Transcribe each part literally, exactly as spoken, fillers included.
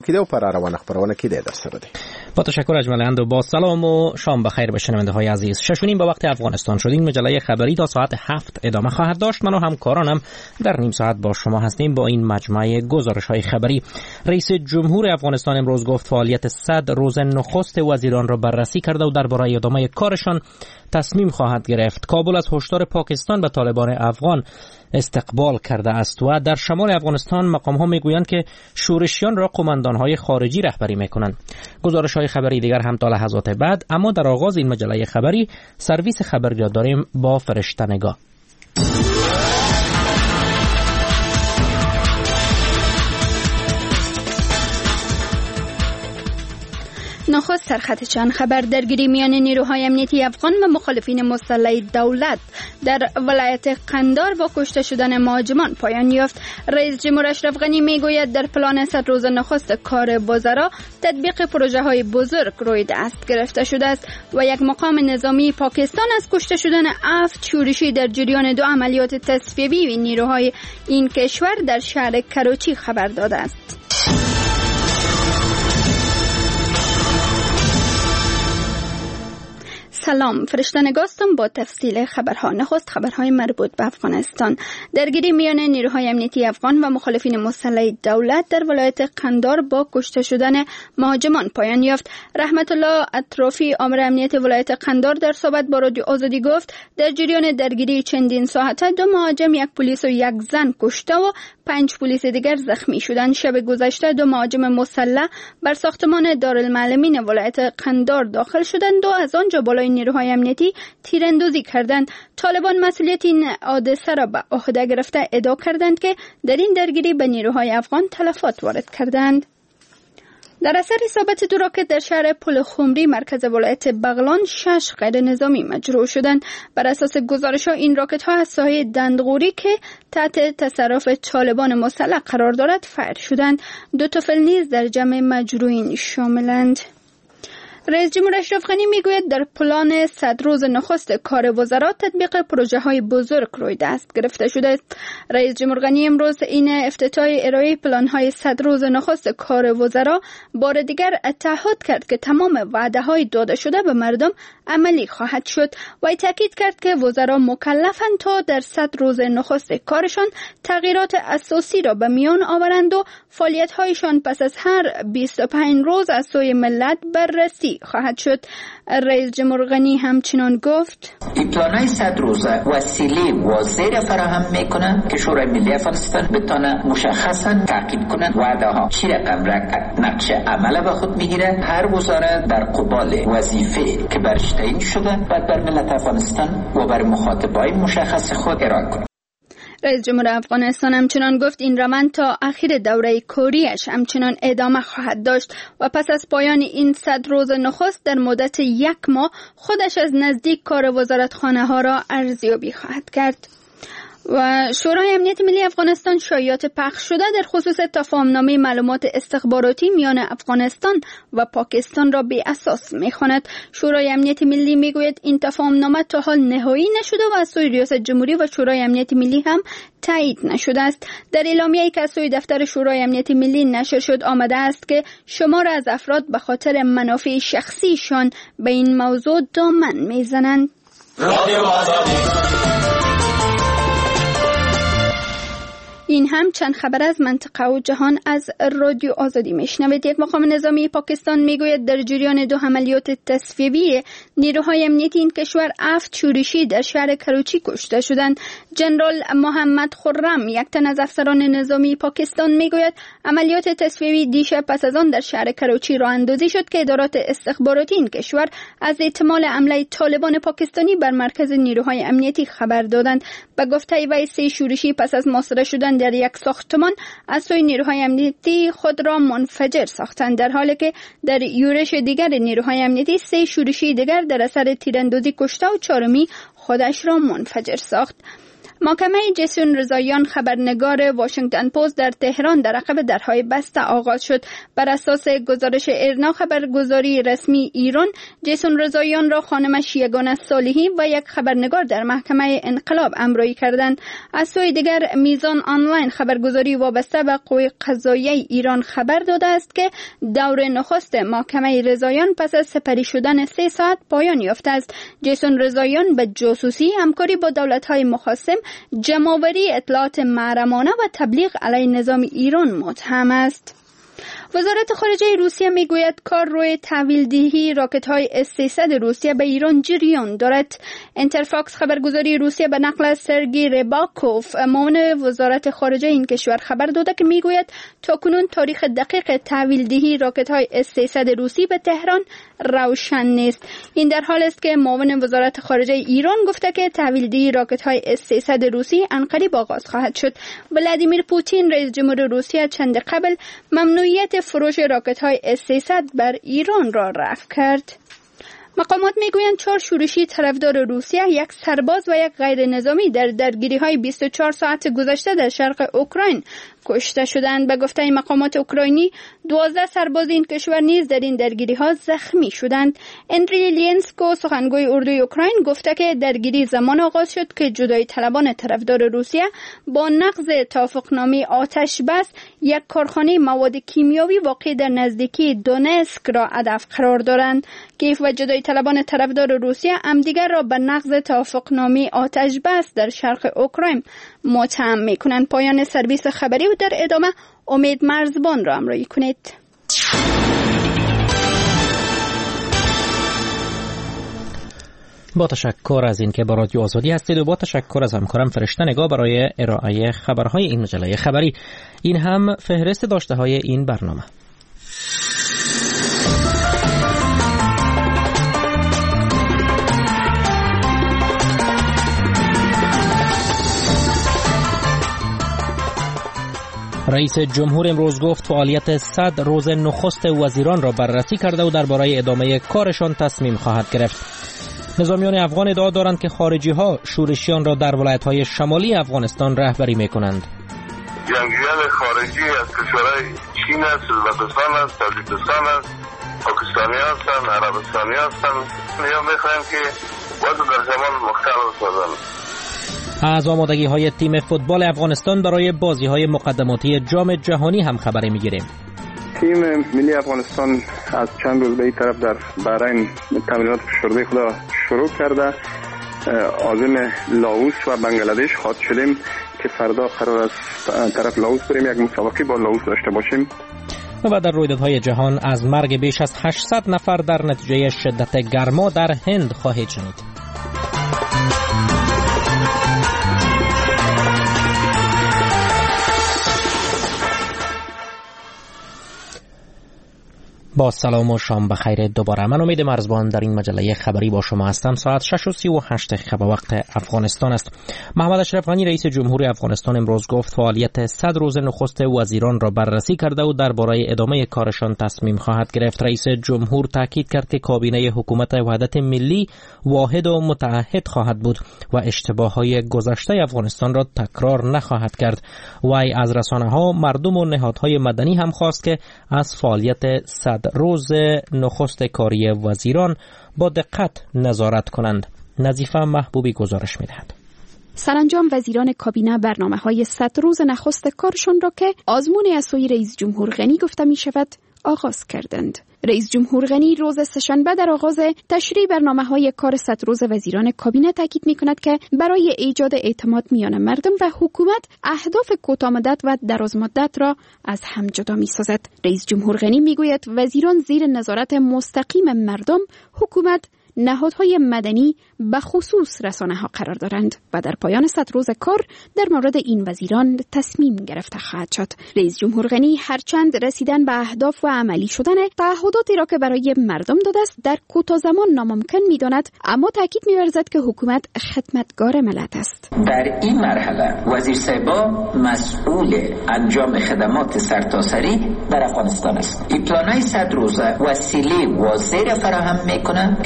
کیده و پر روان خبرونه کیده در سر ده. با تشکر اجمل اند و با سلام و شام بخیر به شنونده های عزیز. شش و نیم به وقت افغانستان شدیم. مجله خبری تا ساعت هفت ادامه خواهد داشت. من و همکارانم در نیم ساعت با شما هستیم با این مجموعه گزارش های خبری. رئیس جمهور افغانستان امروز گفت فعالیت صد روز نخست وزیران را بررسی کرده و درباره ادامه کارشان تصمیم خواهد گرفت. کابل از هشدار پاکستان به طالبان افغان استقبال کرده است و در شمال افغانستان مقام ها میگویند که شورشیان را قماندان های خارجی رهبری میکنند. گزارش های خبری دیگر هم تا لحظات بعد، اما در آغاز این مجله خبری سرویس خبری را داریم با فرشته نگاه. نخست سرخط چند خبر: درگیری میان نیروهای امنیتی افغان و مخالفین مسلح دولت در ولایت قندار با کشته شدن مهاجمان پایان یافت. رئیس جمهور اشرف غنی میگوید در پلان صد روز نخست کار وزرا تطبیق پروژه های بزرگ روی دست گرفته شده است و یک مقام نظامی پاکستان از کشته شدن هفت شورشی در جریان دو عملیات تصفیه‌ای نیروهای این کشور در شهر کراچی خبر داده است. سلام، فرشته نگاستم با تفصیل خبرها. نخست خبرهای مربوط به افغانستان. درگیری میان نیروهای امنیتی افغان و مخالفین مسلح دولت در ولایت قندار با کشته شدن مهاجمان پایان یافت. رحمت الله اطرافی آمر امنیت ولایت قندار در صحبت با رادیو آزادی گفت در جریان درگیری چندین ساعته دو مهاجم، یک پلیس و یک زن کشته و پنج پلیس دیگر زخمی شدند. شب گذشته دو مهاجم مسلح بر ساختمان دارالمعلمین ولایت قندار داخل شدند و از آنجا بالای نیروهای امنیتی تیراندازی کردند. طالبان مسئولیت این حادثه را به عهده گرفته ادعا کردند که در این درگیری به نیروهای افغان تلفات وارد کردند. در اثر اصابت دو راکت در شهر پل خمری مرکز ولایت بغلان شش غیر نظامی مجروح شدند. بر اساس گزارش‌ها این راکت ها از ساحه دندغوری که تحت تصرف طالبان مسلح قرار دارد فایر شدند. دو طفل نیز در جمع مجروحین شاملند. رئیس جمهور اشرف غنی میگوید در پلان صد روز نخست کار وزرا تطبیق پروژه های بزرگ روی دست گرفته شده است. رئیس جمهور غنی امروز این افتتاح ارائه پلان های صد روز نخست کار وزرا بار دیگر تعهد کرد که تمام وعده های داده شده به مردم عملی خواهد شد و تاکید کرد که وزرا مکلفند تا در صد روز نخست کارشان تغییرات اساسی را به میان آورند و فعالیت هایشان پس از هر بیست و پنج روز از سوی ملت بررسی خواهد شد. رئیس جمهور غنی همچنان گفت این پلان‌های صد روزه وسیله واضحی فراهم میکنه که شورای ملی افغانستان بتونه مشخصا تاکید کنه وعده ها چی رقم نقشه عمل به خود میگیره. هر وزاره در قبال وظیفه که برش تعیین شده باید بر ملت افغانستان و بر مخاطبای مشخص خود ارائه کنه. رئیس جمهور افغانستان همچنان گفت این روند تا آخر دوره کوریش همچنان ادامه خواهد داشت و پس از پایان این صد روز نخست در مدت یک ماه خودش از نزدیک کار وزارتخانه ها را ارزیابی خواهد کرد. و شورای امنیت ملی افغانستان شایعات پخش شده در خصوص تفاهمنامه معلومات استخباراتی میان افغانستان و پاکستان را بی اساس می‌خواند. شورای امنیت ملی میگوید این تفاهمنامه تا حال نهایی نشده و از سوی ریاست جمهوری و شورای امنیت ملی هم تایید نشده است. در اعلامیه‌ای که از سوی دفتر شورای امنیت ملی نشر شد آمده است که شمار از افراد به خاطر منافع شخصیشان به این موضوع دامن میزنند. این هم چند خبر از منطقه و جهان از رادیو آزادی میشنوید. یک مقام نظامی پاکستان میگوید در جریان دو عملیات تصفیه‌ای نیروهای امنیتی این کشور هفت شورشی در شهر کراچی کشته شدند. جنرال محمد خرم، یک تن از افسران نظامی پاکستان، میگوید عملیات تصفیه‌ای دیشب پس از آن در شهر کراچی راه اندازی شد که ادارات استخباراتی این کشور از احتمال حمله طالبان پاکستانی بر مرکز نیروهای امنیتی خبر دادند. به گفته وی سه شورشی پس از محاصره شدن در یک ساختمان از سوی نیروهای امنیتی خود را منفجر ساختند، در حالی که در یورش دیگر نیروهای امنیتی سه شورشی دیگر در اثر تیراندازی کشته و چهارمی خودش را منفجر ساخت. محکمه جیسون رضاییان خبرنگار واشنگتن پست در تهران در عقب درهای بسته آغاز شد. بر اساس گزارش ایرنا خبرگزاری رسمی ایران، جیسون رضاییان را خانمش یگانه صالحی و یک خبرنگار در محکمه انقلاب امرایی کردند. از سوی دیگر میزان آنلاین خبرگزاری وابسته به قوه قضاییه ایران خبر داده است که دور نخست محکمه رضاییان پس از سپری شدن سه ساعت پایان یافته است. جیسون رضاییان به جاسوسی، همکاری با دولت‌های مخاصم، جمع‌آوری اطلاعات محرمانه و تبلیغ علیه نظام ایران متهم است. وزارت خارجه روسیه میگوید کار روی تحویل دهی راکت‌های اس سیصد روسیه به ایران جریان دارد. انترفاکس خبرگزاری روسیه به نقل از سرگی رباکوف، معاون وزارت خارجه این کشور خبر داده که میگوید تاکنون تاریخ دقیق تحویل دهی راکت‌های اس سیصد روسی به تهران روشن نیست. این در حال است که معاون وزارت خارجه ایران گفته که تحویل دهی راکت‌های اس سیصد روسی عنقریب آغاز خواهد شد. ولادیمیر پوتین رئیس جمهور روسیه چند قبل ممنوعیت فروش راکت‌های اس سیصد بر ایران را رفع کرد. مقامات میگویند چهار شورشی طرفدار روسیه، یک سرباز و یک غیر نظامی در درگیری‌های بیست و چهار ساعت گذشته در شرق اوکراین کشته شدند. به گفته مقامات اوکراینی، دوازده سرباز این کشور نیز در این درگیری‌ها زخمی شدند. اندری لینسکو، سخنگوی اردوی اوکراین، گفته که درگیری زمان آغاز شد که جدای طلبان طرفدار روسیه با نقض توافقنامه آتش بس یک کارخانه مواد کیمیاوی واقع در نزدیکی دونسک را هدف قرار دارند. کیف و جدای طلبان طرفدار روسیه همدیگر را به نقض توافقنامه آتش بس در شرق اوکراین متهم می‌کنند. پایان سرویس خبری و در ادامه امید مرزبان را همراهی کنید. با تشکر از اینکه با رادیو آزادی هستید و با تشکر از همکارم فرشته نگاه برای ارائه خبرهای این مجله خبری. این هم فهرست داشته های این برنامه. رئیس جمهور امروز گفت فعالیت صد روز نخست وزیران را بررسی کرده و درباره ادامه کارشان تصمیم خواهد گرفت. نظامیان افغان ادعا دارند که خارجی ها شورشیان را در ولایت‌های شمالی افغانستان رهبری می‌کنند. جنگجویان خارجی از کشورهای چین است، ازبکستان است، تاجیکستان است، پاکستانی هستند، عربستانی هستند. یا می‌خواهیم که وضع در شمال مختلف باشد. از آمادگی های تیم فوتبال افغانستان برای بازی های مقدماتی جام جهانی هم خبری میگیریم. تیم ملی افغانستان از چند روز به این طرف در بحرین تمرینات فشرده خود شروع کرده. عازم لاوس و بنگلادش خواهد شدیم که فردا قرار است طرف لاوس بریم، یک مسابقه با لاوس داشته باشیم. و در رویدادهای جهان از مرگ بیش از هشتصد نفر در نتیجه شدت گرما در هند خواهید شنید. با سلام و شام بخیر دوباره. من امید مرزبان در این مجله خبری با شما هستم. ساعت شش و سی و هشت دقیقه وقت افغانستان است. محمد اشرف غنی رئیس جمهور افغانستان امروز گفت فعالیت صد روز نخست وزیران را بررسی کرده و درباره ادامه کارشان تصمیم خواهد گرفت. رئیس جمهور تاکید کرد که کابینه حکومت وحدت ملی واحد و متعهد خواهد بود و اشتباهات گذشته افغانستان را تکرار نخواهد کرد. وی از رسانه‌ها، مردم و نهادهای مدنی هم خواست که از فعالیت صد روز نخست کاری وزیران با دقت نظارت کنند. نظیفه محبوبی گزارش می‌دهد. سرانجام وزیران کابینه برنامه‌های صد روز نخست کارشان را که آزمون از سوی رئیس جمهور غنی گفته می‌شود آغاز کردند. رئیس جمهور غنی روز سه‌شنبه در آغاز تشریح برنامه‌های کار صد روز وزیران کابینه تاکید می‌کند که برای ایجاد اعتماد میان مردم و حکومت اهداف کوتاه‌مدت و درازمدت را از هم جدا می‌سازد. رئیس جمهور غنی می‌گوید وزیران زیر نظارت مستقیم مردم، حکومت، نهادهای مدنی به خصوص رسانه‌ها قرار دارند و در پایان صد روز کار در مورد این وزیران تصمیم گرفته خواهد شد. رئیس جمهور غنی هرچند رسیدن به اهداف و عملی شدن تعهداتی را که برای مردم داده است در کوتاه زمان ناممکن می‌داند، اما تاکید می‌ورزد که حکومت خدمتگار ملت است. در این مرحله وزیر صاحبا مسئول انجام خدمات سرتاسری در افغانستان است. این پلان‌های صد روزه وسیله واضحی فراهم می‌کنند که شورای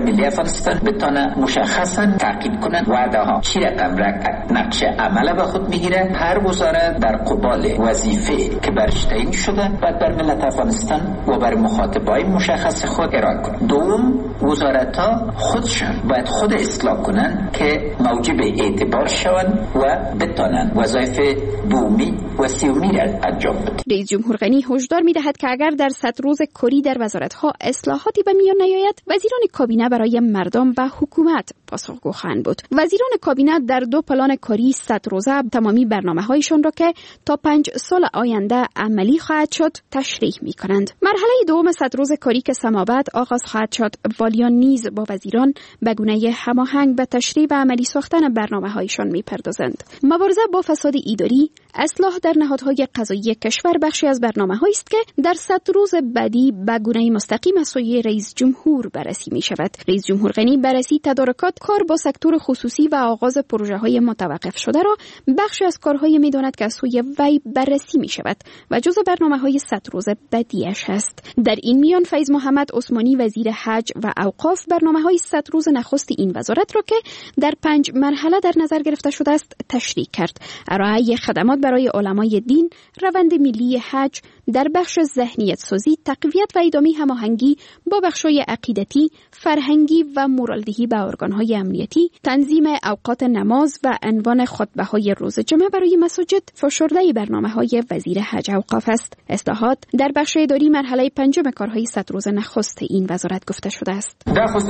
ملی افغانستان بتونه مشخصا تاکید کنن وعده ها چی رقم را نقش عمل به خود میگیره. هر وزارت در قبال وظیفه که برش تعیین شده باید بر ملت افغانستان و بر مخاطبای مشخص خود ارائه کنه. دوم، وزارت ها خودشان باید خود اصلاح کنن که موجب اعتبار شوند و بتونن وظایف دومی و سیومی را انجام بدن. رئیس جمهور غنی هشدار می‌دهد که اگر در صد روز کری در وزارت‌ها اصلاحاتی به میان نیاید، وزیران کابینه برای مردم و حکومت پاسخگو خواهند بود. وزیران کابینه در دو پلان کری صد روزه تمامی برنامه‌هایشان را که تا پنج سال آینده عملی خواهد شد تشریح می‌کنند. مرحله دوم صد روز کری که سماوت آغاز خواهد شد، والیان نیز با وزیران به گونه هماهنگ به تشریح و عملی ساختن برنامه‌هایشان می‌پردازند. مبارزه با فساد اداری، اصلاح در نهادهای قضایی کشور بخشی از برنامه‌هایی است که در صد روز بعدی به گونه مستقیم از سوی رئیس جمهور بررسی می‌شود. رئیس جمهور غنی بررسی تدارکات کار با سکتور خصوصی و آغاز پروژه‌های متوقف شده را بخشی از کارهای می‌داند که از سوی وی بررسی می‌شود و جزء برنامه‌های صد روز بعدیش است. در این میان فیض محمد عثمانی وزیر حج و اوقاف برنامه‌های صد روز نخست این وزارت را که در پنج مرحله در نظر گرفته شده است تشریح کرد. ارائه خدمات برای علمای دین، روند ملی حج در بخش ذهنیت سازی، تقویت و ادامه هماهنگی با بخش‌های عقیدتی، فرهنگی و مورالدهی به ارگان‌های امنیتی، تنظیم اوقات نماز و عنوان خطبه‌های روز جمعه برای مساجد فشرده برنامه‌های وزیر حج اوقاف است. اصلاحات در بخش اداری مرحله پنجم کارهای صد روز نخست این وزارت گفته شده است.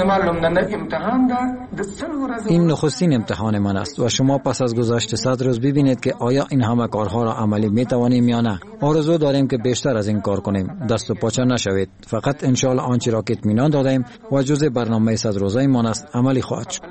این نخستین امتحان من است و شما پس از گذشت صد روز ببینید که آیا این همه کارها را عملی می‌توانیم یا نه. آرزو داریم که بیشتر از این کار کنیم. دست و پاچه نشوید. فقط ان شاء الله آنچه را که اطمینان دادیم و جزء برنامه صد روزه مان است عملی خواهد شد.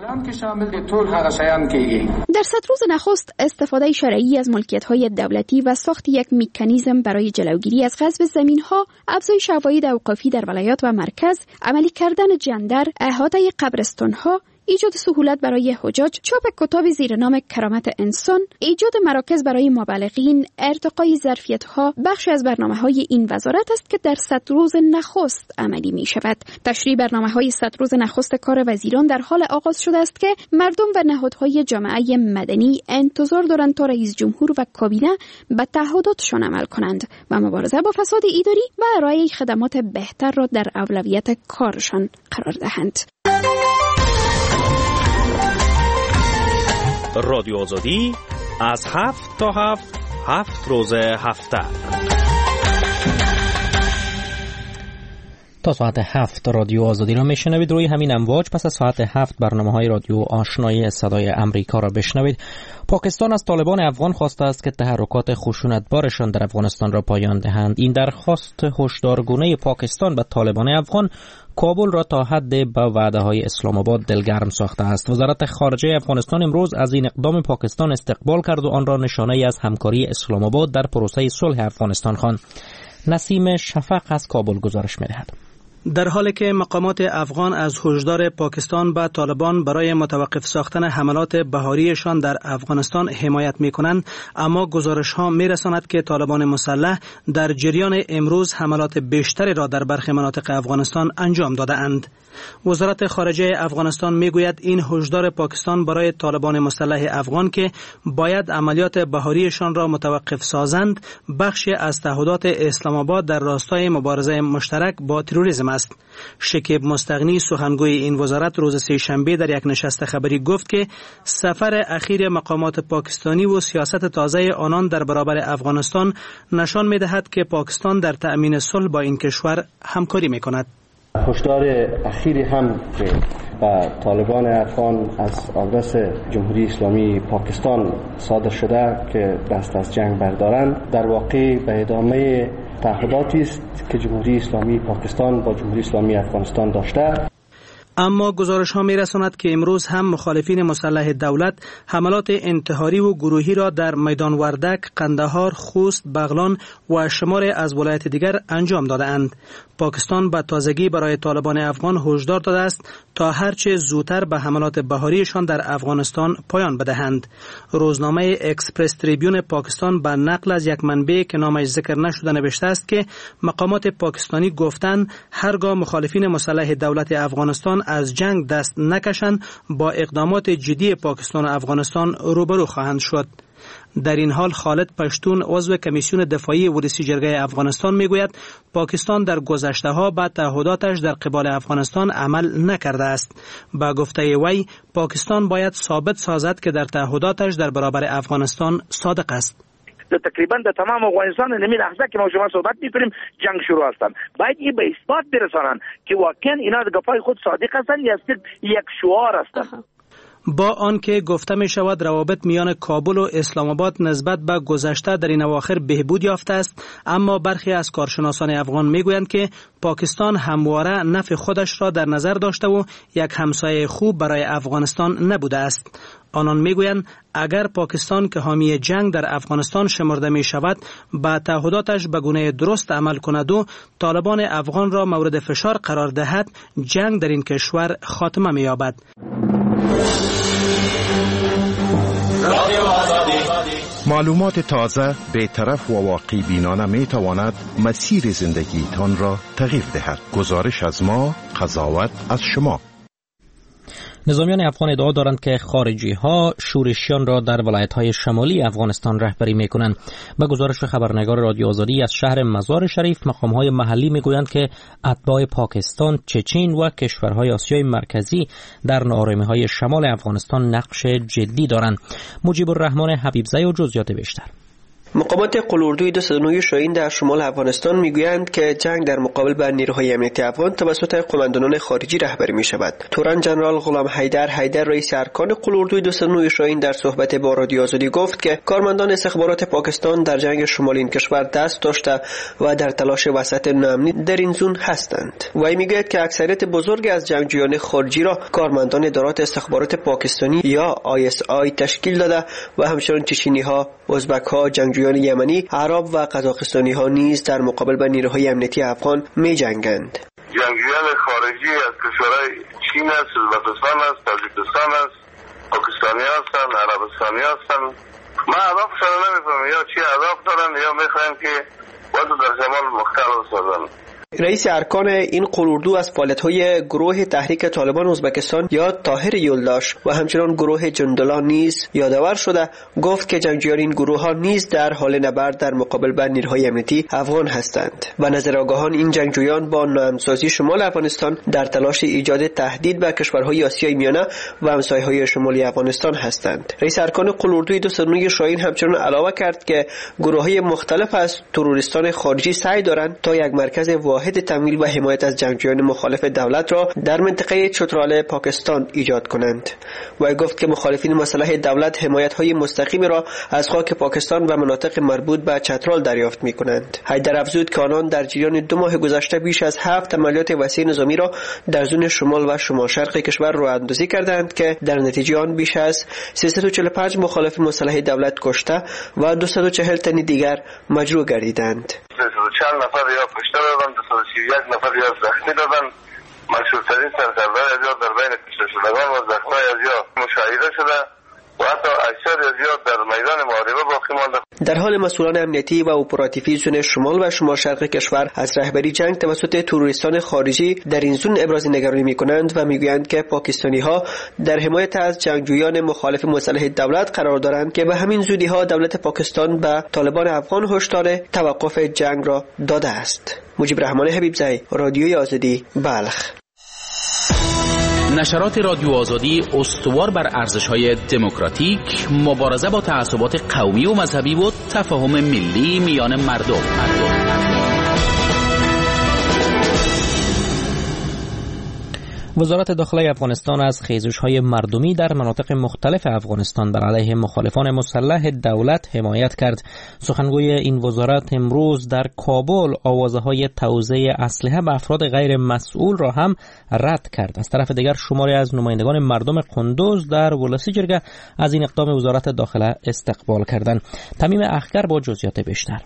در صد روز نخست استفاده شرعی از ملکیت‌های دولتی و ساخت یک مکانیزم برای جلوگیری از غصب زمین‌ها، افزایش عواید اوقافی در ولایات و مرکز، عملی کردن جندر، احاطه قبرستان‌ها، ایجاد سهولت برای حجاج، چاپ کتاب زیر نام کرامت انسان، ایجاد مراکز برای مبلغین، ارتقای ظرفیت‌ها بخشی از برنامه‌های این وزارت است که در صد روز نخست عملی می‌شود. تشریح برنامه‌های صد روز نخست کار وزیران در حال آغاز شده است که مردم و نهادهای جامعه مدنی انتظار دارند تا رئیس جمهور و کابینه به تعهداتشان عمل کنند و مبارزه با فساد اداری و ارائه خدمات بهتر را در اولویت کارشان قرار دهند. رادیو آزادی از هفت تا هفت هفت روز هفته تا ساعت هفت رادیو آزادی را میشنوید. روی همین امواج پس از ساعت هفت برنامه های رادیو آشنایی صدای امریکا را بشنوید. پاکستان از طالبان افغان خواسته است که تحرکات خشونتبارشان در افغانستان را پایان دهند. این درخواست هشدارگونه پاکستان به طالبان افغان کابل را تا حد به وعده‌های اسلام آباد دلگرم ساخته است. وزارت خارجه افغانستان امروز از این اقدام پاکستان استقبال کرد و آن را نشانه‌ای از همکاری اسلام آباد در پروسه صلح افغانستان خواند. نسیم شفق از کابل گزارش می‌دهد. در حالی که مقامات افغان از هشدار پاکستان به طالبان برای متوقف ساختن حملات بهاریشان در افغانستان حمایت می‌کنند، اما گزارش‌ها می‌رساند که طالبان مسلح در جریان امروز حملات بیشتری را در برخی مناطق افغانستان انجام داده‌اند. وزارت خارجه افغانستان میگوید این هشدار پاکستان برای طالبان مسلح افغان که باید عملیات بهاریشان را متوقف سازند بخشی از تعهدات اسلام آباد در راستای مبارزه مشترک با تروریسم است. شکیب مستغنی سخنگوی این وزارت روز سه شنبه در یک نشست خبری گفت که سفر اخیر مقامات پاکستانی و سیاست تازه آنان در برابر افغانستان نشان می‌دهد که پاکستان در تأمین صلح با این کشور همکاری می‌کند. هشدار اخیری هم که با طالبان افغان از آدرس جمهوری اسلامی پاکستان صادر شده که دست از جنگ بردارند در واقع به ادامه تعهداتی است که جمهوری اسلامی پاکستان با جمهوری اسلامی افغانستان داشته. اما گزارش ها می رساند که امروز هم مخالفین مسلح دولت حملات انتحاری و گروهی را در میدان وردک، قندهار، خوست، بغلان و شمار از ولایت دیگر انجام داده اند. پاکستان به تازگی برای طالبان افغان هشدار داده است تا هرچه زودتر به حملات بهاریشان در افغانستان پایان بدهند. روزنامه اکسپرس تریبیون پاکستان به نقل از یک منبع که نامش ذکر نشده نوشته است که مقامات پاکستانی گفتند هرگاه مخالفین مسلح دولت افغانستان از جنگ دست نکشند با اقدامات جدی پاکستان و افغانستان روبرو خواهند شد. در این حال خالد پشتون عضو کمیسیون دفاعی ولسی جرگه افغانستان میگوید پاکستان در گذشته ها به تعهداتش در قبال افغانستان عمل نکرده است. با گفته وی پاکستان باید ثابت سازد که در تعهداتش در برابر افغانستان صادق است. تقریبا در تمام افغانستان نمی لحظه که ما شما صحبت می‌کنیم جنگ شروع هستند. باید این به اثبات برسانند که واقعا اینا در گپای خود صادق هستند یا صرف یک شعار هستند. با آنکه گفته می شود روابط میان کابل و اسلام آباد نسبت به گذشته در این اواخر بهبود یافته است، اما برخی از کارشناسان افغان میگویند که پاکستان همواره نفع خودش را در نظر داشته و یک همسایه خوب برای افغانستان نبوده است. آنان میگویند اگر پاکستان که حامی جنگ در افغانستان شمرده می شود با تعهداتش به گونه درست عمل کند و طالبان افغان را مورد فشار قرار دهد، جنگ در این کشور خاتمه می یابد. معلومات تازه، بی‌طرف و واقعی بینانه می تواند مسیر زندگیتان را تغییر دهد. گزارش از ما، قضاوت از شما. نظامیان افغان ادعا دارند که خارجی ها شورشیان را در ولایت های شمالی افغانستان رهبری می کنند. به گزارش خبرنگار رادیو آزادی از شهر مزار شریف، مقام های محلی می گویند که اتباع پاکستان، چچن و کشورهای آسیای مرکزی در ناآرامی های شمال افغانستان نقش جدی دارند. مجیب الرحمن حبیبزی و جزئیات بیشتر. مقامات قلاردوی دو صد و نه شاهین در شمال افغانستان میگویند که جنگ در مقابل با نیروهای امنیتی افغان توسط قماندانان خارجی رهبری می شود. تورن جنرال غلام حیدر حیدر رئیس ارکان قلاردوی دو صد و نه شاهین در صحبت با رادیو آزادی گفت که کارمندان استخبارات پاکستان در جنگ شمال این کشور دست داشته و در تلاش وسط ناامنی در این زون هستند. وی میگوید که اکثریت بزرگ از جنگجویان خارجی را کارمندان ادارات استخبارات پاکستانی یا آی اس آی تشکیل داده و همچنین چچنی ها، ازبک ها، جنگجویان یمنی، عرب و قزاقستانی ها نیز در مقابل با نیروهای امنیتی افغان می جنگند. جنگجویان خارجی از کشورهای چین است، ازبکستان است، تاجیکستان است، پاکستانی هستند، عربستانی هستند. ما اهدافشان نمیفهمم، یا چی اهداف دارن یا میخواین که وضع در شمال مختلف سازند. رئیس ارکان این قلاردو از فعالیت‌های گروه تحریک طالبان ازبکستان یا طاهر یولداش و همچنان گروه جندلا نیز یادآور شده، گفت که جنگجویان این گروه‌ها نیز در حال نبرد در مقابل با نیروهای امنیتی افغان هستند. و نظر آگاهان این جنگجویان با ناامن‌سازی شمال افغانستان در تلاش ایجاد تهدید به کشورهای آسیای میانه و همسایه‌های شمالی افغانستان هستند. رئیس ارکان قلاردوی دو صد و نه شاهین همچنان علاوه کرد که گروه‌های مختلف از تروریستان خارجی سعی دارند تا یک مرکز واحد تمویل و حمایت از جنگجویان مخالف دولت را در منطقه چترال پاکستان ایجاد کنند. و گفت که مخالفین مسلح دولت حمایت‌های مستقیم را از خاک پاکستان و مناطق مربوط به چترال دریافت می‌کنند. حیدر افزود که آنان در جریان دو ماه گذشته بیش از هفت عملیات وسیع نظامی را در زون شمال و شمال شرق کشور راه‌اندازی کردند که در نتیجه آن بیش از سیصد و چهل و پنج مخالف مسلح دولت کشته و دویست و چهل تن دیگر مجروح گردیدند. چند نفر یا کشته دادن، دو صد و سی و یک نفر یا زخمی دادن. مشهورترین سرکردهای از یا در بین کشته شدگان و زخمی از یا مشاهده شده و حتی اکثر از یا در میدان محاربه باقی مانده. در حال مسئولان امنیتی و اپراتیوی زون شمال و شمال شرق کشور از رهبری جنگ توسط تروریستان خارجی در این زون ابراز نگرانی می‌کنند و می‌گویند که پاکستانی‌ها در حمایت از جنگجویان مخالف مسلح دولت قرار دارند که به همین زودی‌ها دولت پاکستان به طالبان افغان هشدار توقف جنگ را داده است. مجیب الرحمن حبیبزی، رادیوی آزادی، بلخ. نشرات رادیو آزادی استوار بر ارزش‌های دموکراتیک، مبارزه با تعصبات قومی و مذهبی و تفاهم ملی میان مردم. مردم. وزارت داخله افغانستان از خیزش‌های مردمی در مناطق مختلف افغانستان بر علیه مخالفان مسلح دولت حمایت کرد. سخنگوی این وزارت امروز در کابل آوازه‌های توزیع اسلحه به افراد غیر مسئول را هم رد کرد. از طرف دیگر شماری از نمایندگان مردم قندوز در ولسی جرگه از این اقدام وزارت داخله استقبال کردند. تمیم اخگر با جزئیات بیشتر.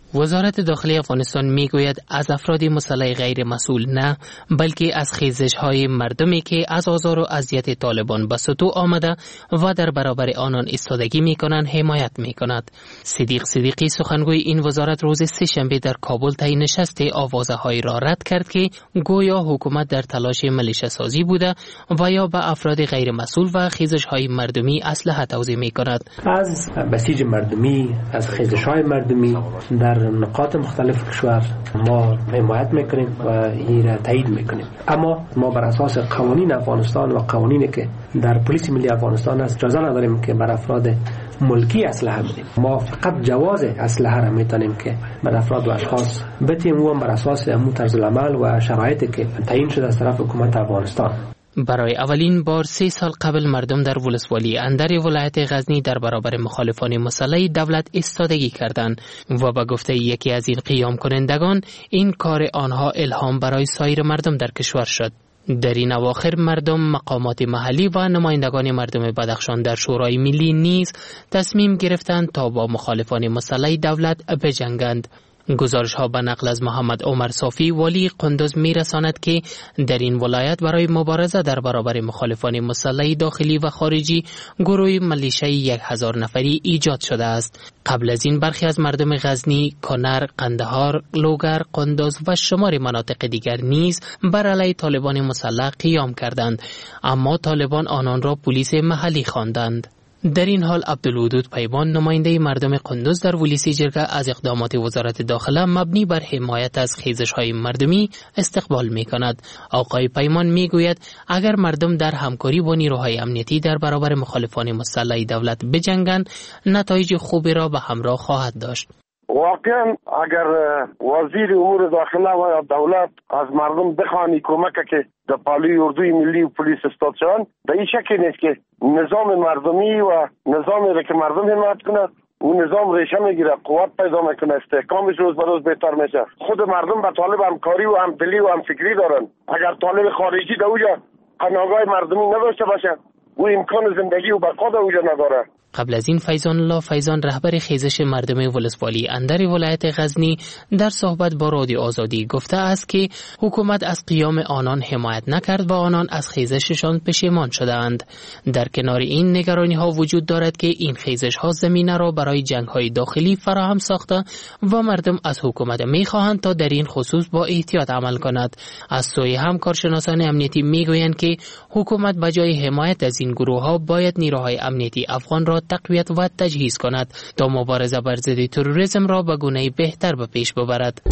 وزارت داخلی افغانستان میگوید از افراد مسلح غیر مسئول نه، بلکه از خیزش‌های مردمی که از آزار و اذیت طالبان به سطوح آمده و در برابر آنان ایستادگی میکنند حمایت میکند. صدیق صدیقی سخنگوی این وزارت روز سه‌شنبه در کابل طی نشست آوازه‌هایی را رد کرد که گویا حکومت در تلاش ملیشه سازی بوده و یا به افراد غیر مسئول و خیزش‌های مردمی اسلحه توزیع میکند. از بسیج مردمی، از خیزش‌های مردمی در نقاط مختلف کشور ما حمایت میکنیم و این را تایید میکنیم، اما ما بر اساس قوانین افغانستان و قوانینی که در پلیس ملی افغانستان است اجازه نداریم که بر افراد ملکی اسلحه بدیم. ما فقط جواز اسلحه را میتونیم که بر افراد و اشخاص بدیم و بر اساس امو طرز العمل و شرایطی که تعیین شده از طرف حکومت افغانستان. برای اولین بار سه سال قبل مردم در ولسوالی اندر ولایت غزنی در برابر مخالفان مسلح دولت ایستادگی کردند و با گفته یکی از این قیام کنندگان این کار آنها الهام برای سایر مردم در کشور شد. در این اواخر مردم، مقامات محلی و نمایندگان مردم بدخشان در شورای ملی نیز تصمیم گرفتند تا با مخالفان مسلح دولت بجنگند. گزارش ها به نقل از محمد عمر صافی والی قندوز می رساند که در این ولایت برای مبارزه در برابر مخالفان مسلح داخلی و خارجی گروه ملیشه یک هزار نفری ایجاد شده است. قبل از این برخی از مردم غزنی، کنر، قندهار، لوگر، قندوز و شمار مناطق دیگر نیز بر علیه طالبان مسلح قیام کردند، اما طالبان آنان را پلیس محلی خواندند. در این حال عبدالودود پیمان، نماینده مردم قندوز در ولیسی جرگه، از اقدامات وزارت داخله مبنی بر حمایت از خیزش‌های مردمی استقبال می‌کند. آقای پیمان می‌گوید اگر مردم در همکاری با نیروهای امنیتی در برابر مخالفان مسلح دولت بجنگند، نتایج خوبی را به همراه خواهد داشت. واقعا اگر وزیر امور داخله و دولت از مردم بخوانی کمک که در پالوی اردوی ملی و پلیس استاد شوند، در این شک نیست که نظام مردمی و نظامی را که مردم حمایت کنند و نظام ریشه میگیره، قوت پیدا میکنه، استحکامش روز به روز بهتر میشه. خود مردم به طالب همکاری و همدلی و همفکری دارن. اگر طالب خارجی در اوجا پناهگاه مردمی نداشته باشه، او امکان زندگی و بقا در اوجا نداره. قبل از این فیضان الله فیضان، رهبر خیزش مردم ولسوالی اندر ولایت غزنی، در صحبت با رادیو آزادی گفته است که حکومت از قیام آنان حمایت نکرد و آنان از خیزششان پشیمان شدند. در کنار این نگرانی ها وجود دارد که این خیزش ها زمینه را برای جنگ های داخلی فراهم ساخته و مردم از حکومت می خواهند تا در این خصوص با احتیاط عمل کند. از سوی هم کارشناسان امنیتی می گویند که حکومت بجای حمایت از این گروه ها باید نیروهای امنیتی افغان را تقویت و تجهیز کند تا مبارزه بر ضد تروریسم را به گونه‌ای بهتر به پیش ببرد.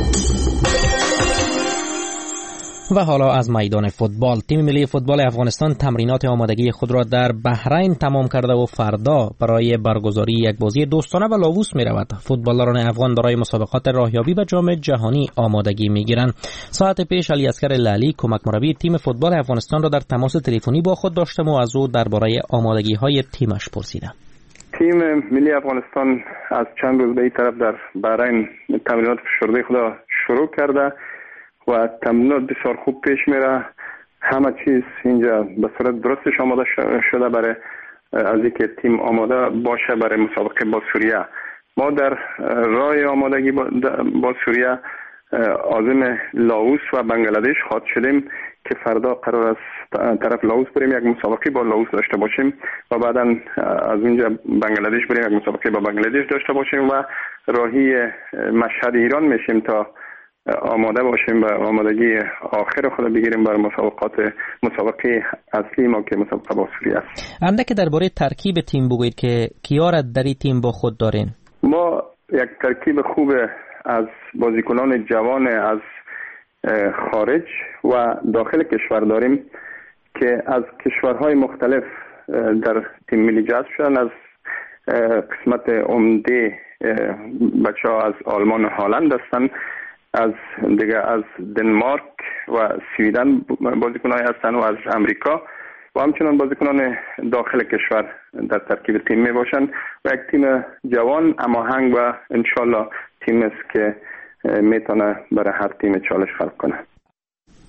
و حالا از میدان فوتبال. تیم ملی فوتبال افغانستان تمرینات آمادگی خود را در بحرین تمام کرده و فردا برای برگزاری یک بازی دوستانه به لاووس می رود. فوتبالران افغان برای مسابقات راهیابی به جام جهانی آمادگی می گیرند. ساعت پیش علی اصغر لالی، کمک مربی تیم فوتبال افغانستان را در تماس تلفنی با خود داشتم و از او درباره آمادگی های تیمش پرسیدم. تیم ملی افغانستان از چند روز به این طرف در بحرین تمرینات فشرده خود شروع کرده و تمرینات بسیار خوب پیش میره. همه چیز اینجا به صورت درستش آماده شده برای از اینکه تیم آماده باشه برای مسابقه با سوریه. ما در راه آمادگی با سوریه عازم لاووس و بنگلادش خواهد شدیم که فردا قرار است طرف لاووس بریم یک مسابقه با لاووس داشته باشیم و بعدا از اونجا بنگلادش بریم یک مسابقه با بنگلادش داشته باشیم و راهی مشهد ایران میشیم تا آماده باشیم و آمادگی آخر خود بگیریم برای مسابقات مسابقه اصلی ما که مسابقه با سوریه است. اندک درباره ترکیب تیم بگویید که کیا را در این تیم با خود دارین؟ ما یک ترکیب خوب از بازیکنان جوان از خارج و داخل کشور داریم که از کشورهای مختلف در تیم ملی جذب شدن. از قسمت عمده بچه ها از آلمان و هلند هستند، از دیگه از دنمارک و سویدن بازیکنان هستند و از امریکا و همچنان بازیکنان داخل کشور در ترکیب تیم می باشند و یک تیم جوان اما هنگ و انشالله تیم است که میتونه برای هر تیم چالش خلق کنه.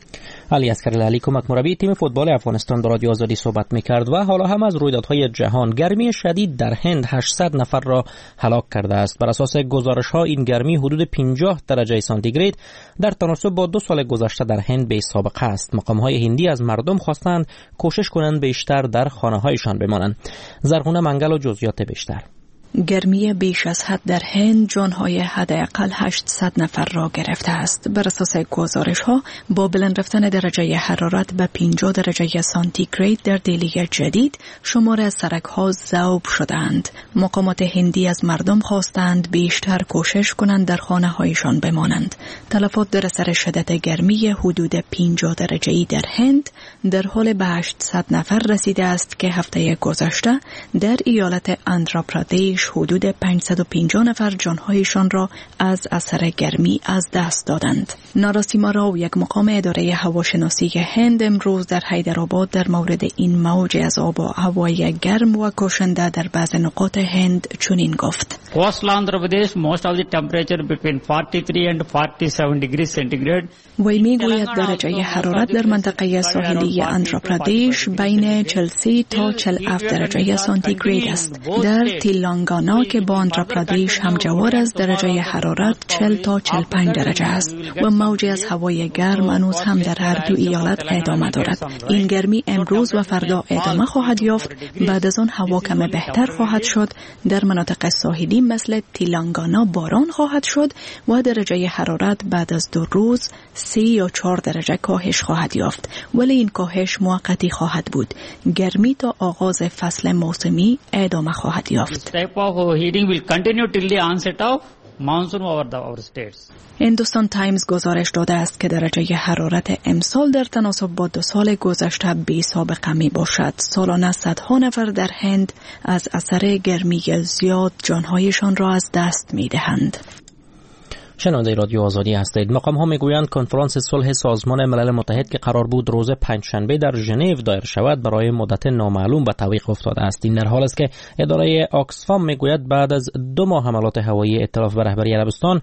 علی اصغری علی کمک مربی تیم فوتبال افغانستان با رادیو آزادی صحبت می‌کرد و حالا هم از رویدادهای جهان. گرمی شدید در هند هشتصد نفر را هلاک کرده است. بر اساس گزارش‌ها این گرمی حدود پنجاه درجه سانتیگراد در تناسب با دو سال گذشته در هند بی سابقه است. مقام‌های هندی از مردم خواستند کوشش کنند بیشتر در خانه‌هایشان بمانند. زرغونه منگل و جزئیات بیشتر. گرمی بیش از حد در هند جانهای حداقل هشتصد نفر را گرفته است. بر اساس گزارش‌ها با بلند رفتن درجه حرارت به پنجاه درجه سانتیگراد در دلی جدید شمار از سرک‌ها ذوب شدند. مقامات هندی از مردم خواستند بیشتر کوشش کنند در خانه‌هایشان بمانند. تلفات در اثر شدت گرمی حدود پنجاه درجه‌ای در هند در حال به هشتصد نفر رسیده است که هفته گذشته در ایالت آندھراپردیش حدود پانصد و پنجاه نفر جانهایشان را از اثر گرمی از دست دادند. ناراسیما راو، یک مقام اداره هواشناسی هند، امروز در حیدرآباد در مورد این موج از آب و هوای گرم و کشنده در بعض نقاط هند چنین گفت: Coastal Andhra Pradesh, most of the temperature between forty-three and forty-seven degrees centigrade. وی میگوید درجه حرارت در منطقه ساحلی آندھراپردیش بین چهل و سه تا چهل و هفت درجه سانتیگراد است. در تلنگانه که با آندھراپردیش همجوار است درجه حرارت چهل تا چهل و پنج درجه است و موج از هوای گرم هنوز هم در هر دو ایالت ادامه دارد. این گرمی امروز و فردا ادامه خواهد یافت. بعد از آن هوا کم بهتر خواهد شد. در مناطق ساحلی مثل تلنگانه باران خواهد شد و درجه حرارت بعد از دو روز سه یا چهار درجه کاهش خواهد یافت، ولی این کاهش موقتی خواهد بود. گرمی تا آغاز فصل موسمی ادامه خواهد یافت. هندوستان تایمز گزارش داده است که درجه حرارت امسال در تناسب با دو سال گذشته بی سابقه می باشد. سالانه صدها نفر در هند از اثر گرمی زیاد جانهایشان را از دست می دهند. شنونده رادیو آزادی هستید. مقام ها میگویند کنفرانس صلح سازمان ملل متحد که قرار بود روز پنجشنبه در ژنو دایر شود برای مدت نامعلوم به تعویق افتاده است. این در حال است که اداره آکسفام میگوید بعد از دو ماه حملات هوایی ائتلاف به رهبری عربستان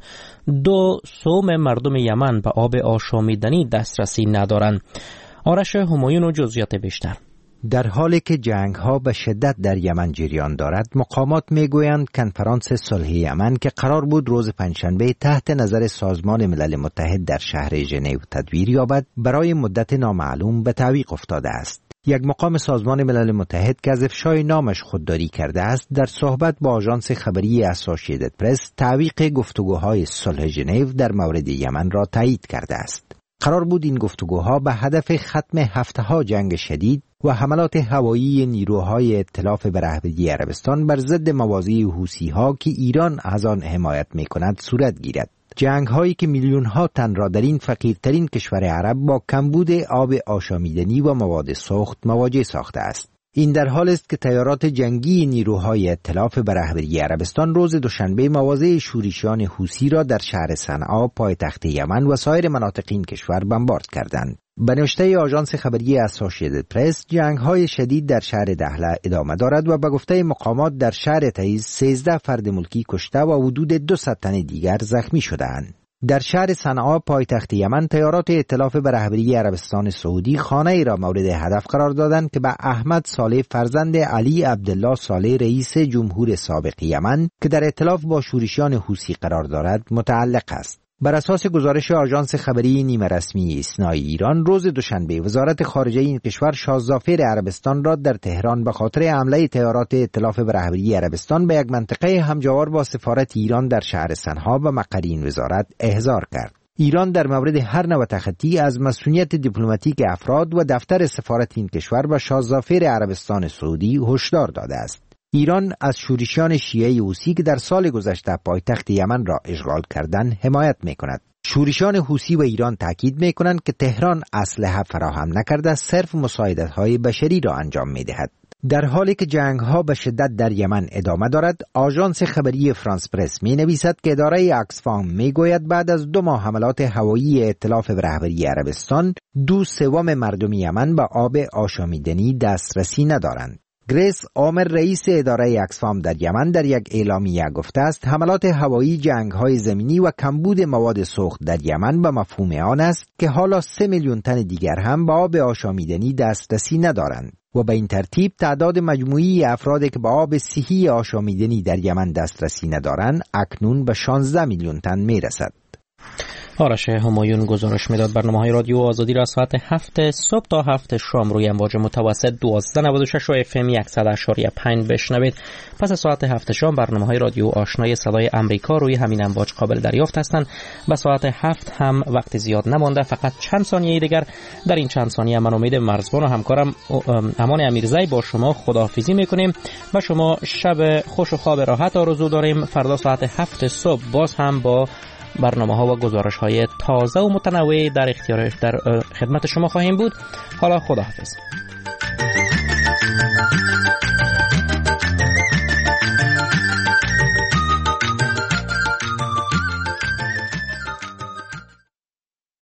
دو سوم مردم یمن به آب آشامیدنی دسترسی ندارند. آرش همایون و جزئیات بیشتر. در حالی که جنگ ها به شدت در یمن جریان دارد، مقامات میگویند کنفرانس صلح یمن که قرار بود روز پنجشنبه تحت نظر سازمان ملل متحد در شهر ژنو تدبیر یابد برای مدت نامعلوم به تعویق افتاده است. یک مقام سازمان ملل متحد که از افشای نامش خودداری کرده است در صحبت با آژانس خبری اسوسییتد پرس تعویق گفتگوهای صلح ژنو در مورد یمن را تایید کرده است. قرار بود این گفتگوها به هدف ختم هفته‌ها جنگ شدید و حملات هوایی نیروهای ائتلاف به رهبری عربستان بر ضد مواضع حوثی‌ها که ایران از آن حمایت می‌کند صورت گیرد. جنگ هایی که میلیون ها تن را در این فقیرترین کشور عرب با کمبود آب آشامیدنی و مواد سوخت مواجه ساخته است. این در حال است که تیارات جنگی نیروهای ائتلاف به رهبری عربستان روز دوشنبه مواضع شورشیان حوثی را در شهر صنعا پایتخت یمن و سایر مناطق این کشور بمبارد کردند. به نوشته آژانس خبری اسوسییتد پرس، جنگ‌های شدید در شهر دهله ادامه دارد و به گفته مقامات در شهر تعیز سیزده فرد ملکی کشته و حدود دویست تن دیگر زخمی شده‌اند. در شهر صنعا پایتخت یمن تیارات ائتلاف به رهبری عربستان سعودی خانه ای را مورد هدف قرار دادند که به احمد صالح فرزند علی عبدالله صالح رئیس جمهور سابق یمن که در ائتلاف با شورشیان حوثی قرار دارد متعلق است. بر اساس گزارش آژانس خبری نیمه رسمی اسنای ایران، روز دوشنبه وزارت خارجه این کشور شاهزافر عربستان را در تهران به خاطر حمله تیارات ائتلاف به رهبری عربستان به یک منطقه همجوار با سفارت ایران در شهر صنعا و مقر این وزارت احضار کرد. ایران در مورد هر نوع تخطی از مسئولیت دیپلماتیک افراد و دفتر سفارت این کشور و شاهزافر عربستان سعودی هشدار داده است. ایران از شورشیان شیعه حوثی که در سال گذشته پایتخت یمن را اشغال کردند حمایت می‌کند. شورشیان حوثی و ایران تاکید می‌کنند که تهران اسلحه فراهم نکرده، صرف مساعدت‌های بشری را انجام می‌دهد. در حالی که جنگ‌ها به شدت در یمن ادامه دارد، آژانس خبری فرانس پرس می‌نویسد که اداره آکسفام می‌گوید بعد از دو ماه حملات هوایی ائتلاف به رهبری عربستان، دو سوم مردم یمن به آب آشامیدنی دسترسی ندارند. گریس عامر رئیس اداره اکسفام در یمن در یک اعلامیه گفته است حملات هوایی، جنگ‌های زمینی و کمبود مواد سوخت در یمن به مفهوم آن است که حالا سه میلیون تن دیگر هم به آب آشامیدنی دسترسی ندارند و به این ترتیب تعداد مجموعی افرادی که به آب صحی آشامیدنی در یمن دسترسی ندارند اکنون به شانزده میلیون تن میرسد. آرش همایون گزارش میداد. برنامه‌های رادیو آزادی را ساعت هفت صبح تا هفت شام روی امواج متوسط دوازده نود و شش و اف ام صد و پنج بشنوید. پس از ساعت هفت شام برنامه‌های رادیو آشنای صدای امریکا روی همین امواج قابل دریافت هستند. به ساعت هفت هم وقت زیاد نمانده، فقط چند ثانیه دیگر. در این چند ثانیه من امید مرزبان و همکارم امان امیرزی با شما خداحافظی میکنیم و شما شب خوش و خواب راحت آرزو داریم. فردا ساعت هفت صبح باز هم با برنامه ها و گزارش های تازه و متنوع در اختیار در خدمت شما خواهیم بود. حالا خداحافظ.